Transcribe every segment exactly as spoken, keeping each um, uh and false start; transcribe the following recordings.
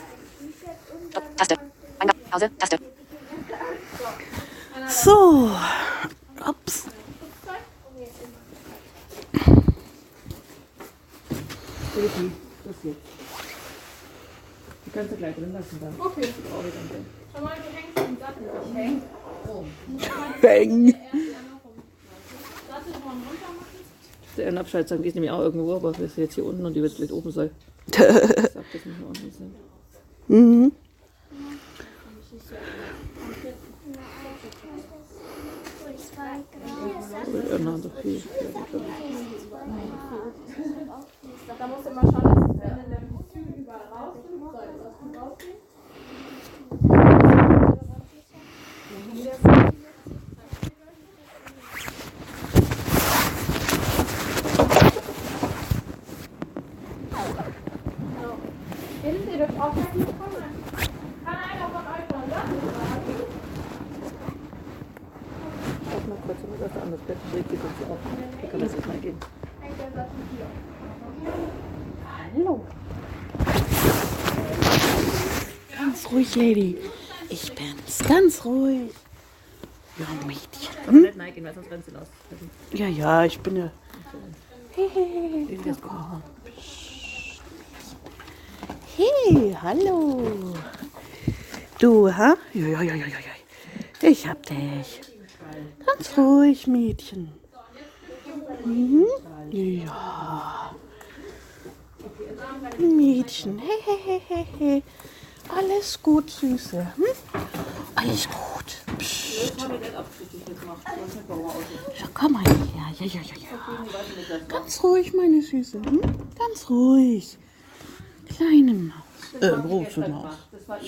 Taste. Eingabe. Pause. Taste. So. Ups. Die, das jetzt. Die kannst du gleich drin lassen dann. Okay. Schau mal, du hängst im Sattel. Ich häng rum. Bang. Sattel von runter machen. Der Abschaltzang ist nämlich auch irgendwo, aber wir sind jetzt hier unten und die wird vielleicht oben sein. Ich sag das nicht mehr unten sein. Mhm. Ja, na, so viel. Da musst du immer schauen, dass wenn der Kostüm überall rauskommt, soll das gut rausgehen. Hinten, ihr dürft auch nicht kommen. Kann einer von euch mal Sachen sagen? Warte mal kurz, ich muss erst an das Bett schräg, die sonst auf. Da kann das nicht mal gehen. Hallo. Ganz ruhig, Lady. Ich bin's. Ganz ruhig. Ja, Mädchen. Aber nicht nein gehen, weil sonst rennt sie los. Ja, ja, ich bin ja. Hey, hey, Den ist gut. hey, hallo. Du, ha? Ja, ja, ja, ja, ja. Ich hab dich. Ganz ruhig, Mädchen. Mhm. Ja. Mädchen. Hey, hey, hey, hey, hey. Alles gut, Süße. Hm? Alles gut. Psst. Ja, komm mal her. Ja, ja, ja, ja. Ganz ruhig, meine Süße. Hm? Ganz ruhig. Kleine Maus. Äh, große Maus.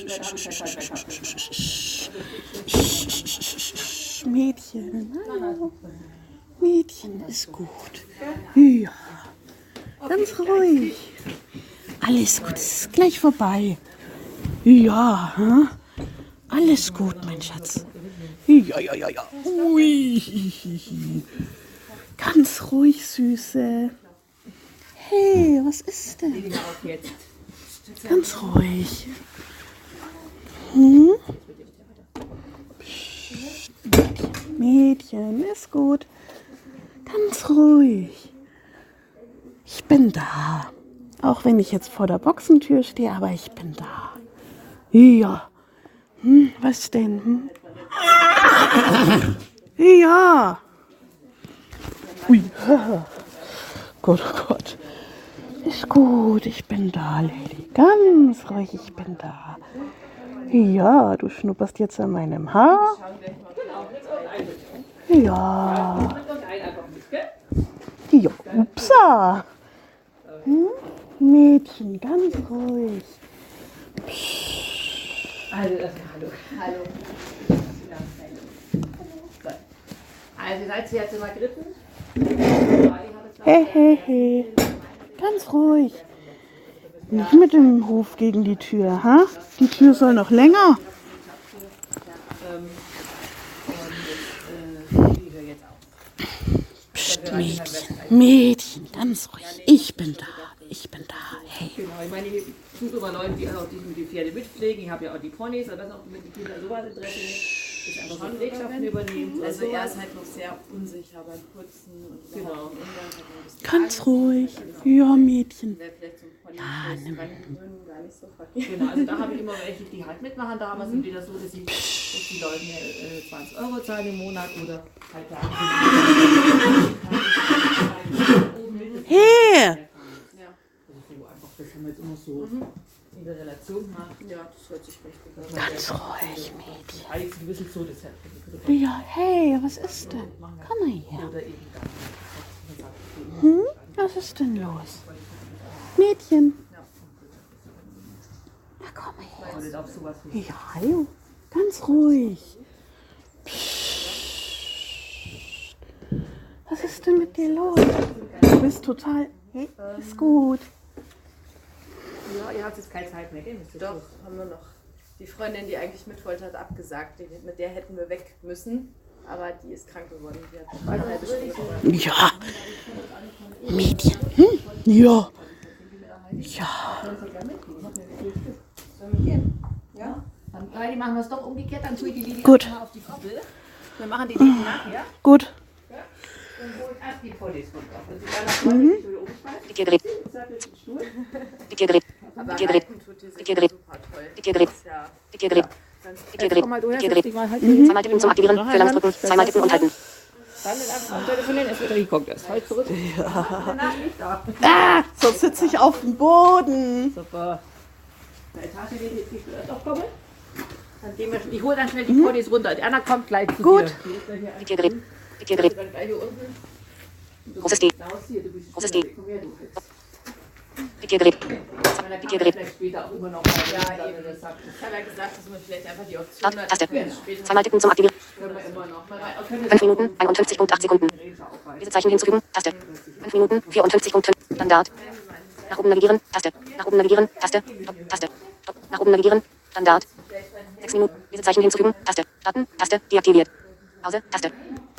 Mädchen, hallo. Mädchen ist gut. Ja. Ganz ruhig. Alles gut, es ist gleich vorbei. Ja, hm? Alles gut, mein Schatz. Ja, ja, ja, ja. Ui. Ganz ruhig, Süße. Hey, was ist denn? Ganz ruhig. Hm? Psst. Mädchen, ist gut. Ganz ruhig. Ich bin da. Auch wenn ich jetzt vor der Boxentür stehe, aber ich bin da. Ja. Hm, was denn? Hm? Ja. Ui. Gott, oh Gott. Ist gut, ich bin da, Lady. Ganz ruhig, ich bin da. Ja, du schnupperst jetzt an meinem Haar. Ja. Ja, upsa. Hm? Mädchen, ganz ruhig. Also, das, hallo. Hallo. Also, seid ihr jetzt immer geritten? Hey, hey, hey. Ganz ruhig. Nicht mit dem Huf gegen die Tür, ha? Die Tür soll noch länger. Psst, Mädchen, Mädchen, ganz ruhig. Ich bin da, ich bin da. Hey. Genau, ich meine, ich suche immer Leute, die auch die, die Pferde mitpflegen. Ich habe ja auch die Ponys, aber das auch mit den Kindern sowas Interesse. Ich einfach so Pflegschaften übernehmen. Also er ist halt noch sehr unsicher beim Putzen und genau. Ganz ruhig. Ja, Mädchen. Ja, nimm. Gar nicht so verkehrt. Genau, also da habe ich immer welche, die halt mitmachen. Da haben wir es entweder so, dass, ich, dass die Leute mir äh, zwanzig Euro zahlen im Monat oder halt da. Hey! Ja. Also so einfach, das haben wir jetzt immer so in der Relation gemacht. Ja, das hört sich richtig an. Ganz ruhig, Mädchen. Eigentlich ein bisschen so, das hat Ja, hey, was ist denn? Komm mal her. oder eben dann. Hm? Was ist denn los? Mädchen. Na, komm mal her. Oder auf sowas wie. Ja, hallo. Ganz ruhig. Psst. Was ist denn mit dir los? Du bist total... Hey, ist gut. Ja, ihr habt jetzt keine Zeit mehr, gell? Müsst ihr Doch, los. haben wir noch. Die Freundin, die eigentlich mit wollte, hat abgesagt. Die, mit der hätten wir weg müssen. Aber die ist krank geworden. Die hat noch eine halbe Stunde. Ja. Mädchen. Hm? Ja. Ja. Sollen wir gehen? Ja? Dann Heidi, machen wir es doch umgekehrt, dann tue ich die Linie Gut. mal auf die Koppel. Wir machen die Linie nachher. Gut. Dann hol ich erst die Ponys runter. Wenn sie dann nach vorne sich wieder umschmeißen, Diktiergerät. sattelt den Stuhl. Diktiergerät. Aber Diktiergerät. Reiten tut die sich Diktiergerät. super toll. Diktiergerät. Das ist ja Diktiergerät. ganz Diktiergerät. Komm mal, du her, Diktiergerät. setz dich mal halt Zweimal tippen zum Aktivieren. Für langes Drücken. Zweimal tippen und halten. Dann den einfach telefonieren, es wird geguckt. Das halt zurück. Danach nicht da. Ah, sonst sitze ich auf dem Boden. Super. Der Etage geht jetzt nicht wieder aufkommen. Dann gehen wir, ich hole dann schnell die Ponys runter. Die Anna kommt gleich zu Gut. dir. Die ist gleich hier an- Diktiergerät. Diktiergerät. Dann gleich hier unten. Du Großes D. bist raus hier, du bist Großes D. Komm her, du jetzt. Diktiergerät. Aber dann kann Diktiergerät. man vielleicht später auch immer noch mal Ja, dann, eben. wenn er sagt, Ich habe ja gesagt, dass man vielleicht einfach die Option Start. hat, Taste. dass wir später Zweimal tippen zum Aktivieren. können wir immer noch mal rein. Auch können wir fünf Minuten. einundfünfzig Komma acht Sekunden. Diese Zeichen hinzufügen. Taste. fünf Minuten. vierundfünfzig Komma fünf. Standard. Nach oben navigieren. Taste. Nach oben navigieren. Taste. Stopp. Taste. Stopp. Nach oben navigieren. Standard. sechs Minuten. Diese Zeichen hinzufügen. Taste. Starten. Taste. Deaktiviert. Pause. Taste.